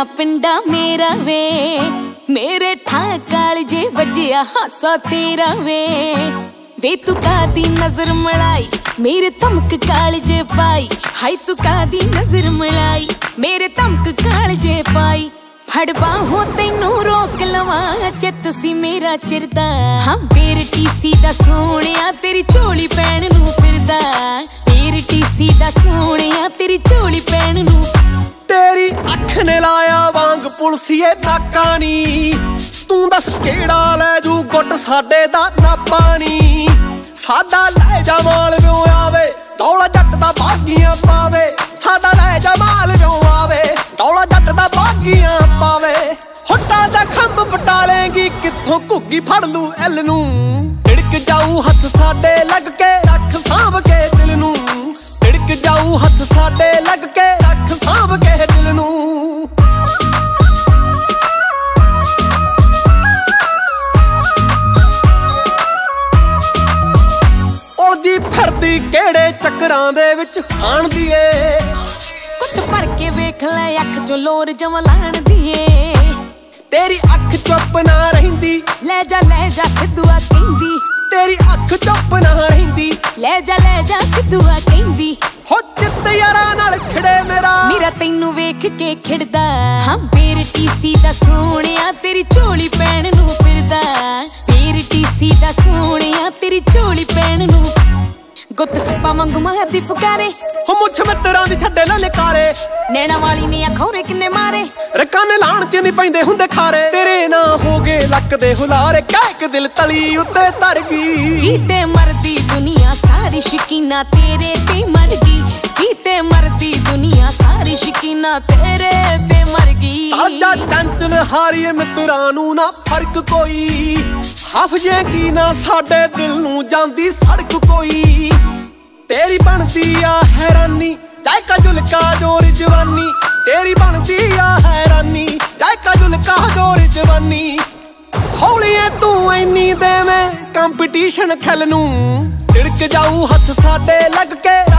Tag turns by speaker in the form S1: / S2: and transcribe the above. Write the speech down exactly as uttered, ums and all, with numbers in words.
S1: नैना पिंडा मेरा वे, मेरे ठा कालजे वजिया हासा तेरा वे। वे तू कादी नजर मिलाई मेरे तमक कालजे पाई, हाय तू कादी नजर मिलाई मेरे तमक कालजे पाई। फड़ बाहों तैनू रोक लवां चित सी मेरा चिरदा, हाँ मेरे टीसी दा सोहणिया तेरी झोली पैण नू फिरदा, मेरे टीसी दा सोहणिया तेरी झोली पैण नू।
S2: तेरी अख ने लाया वांग पुलसीए नाका नी, तू दस केड़ा लै जू गुट साडे दा नापा नी। साडा लै जा माल व्यों आवे दौला जट दा बागियां पावे, साडा लै जा माल व्यों आवे दौला जट दा बागियां पावे। हुट्टा दा खंभ पटालेंगी कित्थों घुग्गी फड़ लू एल नू, ढिड़क जाऊ हथ साडे लग के रख सांभ के दिल नू, ढिड़क जाऊ हथ साडे लग के रख सांभ के दिल नू। उलझी फिरदी केड़े चक्करां दे विच आण दी ए,
S1: कुट भर के वेख ले अख चो लोर जम लाण दिए।
S2: तेरी अख चुप ना रहिंदी
S1: ले जा ले जा सिद्धूआ कहंदी,
S2: तेरी अख चुप ना रहिंदी
S1: ले जा ले जा सिद्धूआ कहंदी।
S2: हो चित यारा नाल खिड़े मेरा
S1: मेरा तैनू वेख के खिड़दा, हाँ मेरे टीसी दा सोहणिया तेरी झोली पैण नू फिरदा, मेरे टीसी दा सोहणिया तेरी झोली पैण नू। गुत्त सिप्पा वांगू मारदी फुकारे,
S2: हो मुछ मित्तरां दी छड्डे ना लिकारे,
S1: नैना वाली ने अखौरे किन्ने मारे,
S2: रकाने लाण च नहीं पैंदे हुंदे खारे। तेरे ना हो गए लक दे हुलारे, कैक दिल तली उत्ते तर गई।
S1: जीते मरदी दुनिया सारी शकीना तेरे ते मर गई, जीते मरदी दुनिया सारी शकीना तेरे ते मर गई।
S2: ताजा चंचल हारीए मित्तरां नू ना फर्क कोई, हाफजेगी ना साडे दिल नू जांदी सड़क कोई। तेरी बनदी आ हैरानी जायका जुलका जोर जवानी, तेरी बनदी आ हैरानी जायका जुलका जोर जवानी। हौलीए तू इन्नी देवें कंपीटीशन खिल नू, ढिड़क जाऊ हथ साडे लग के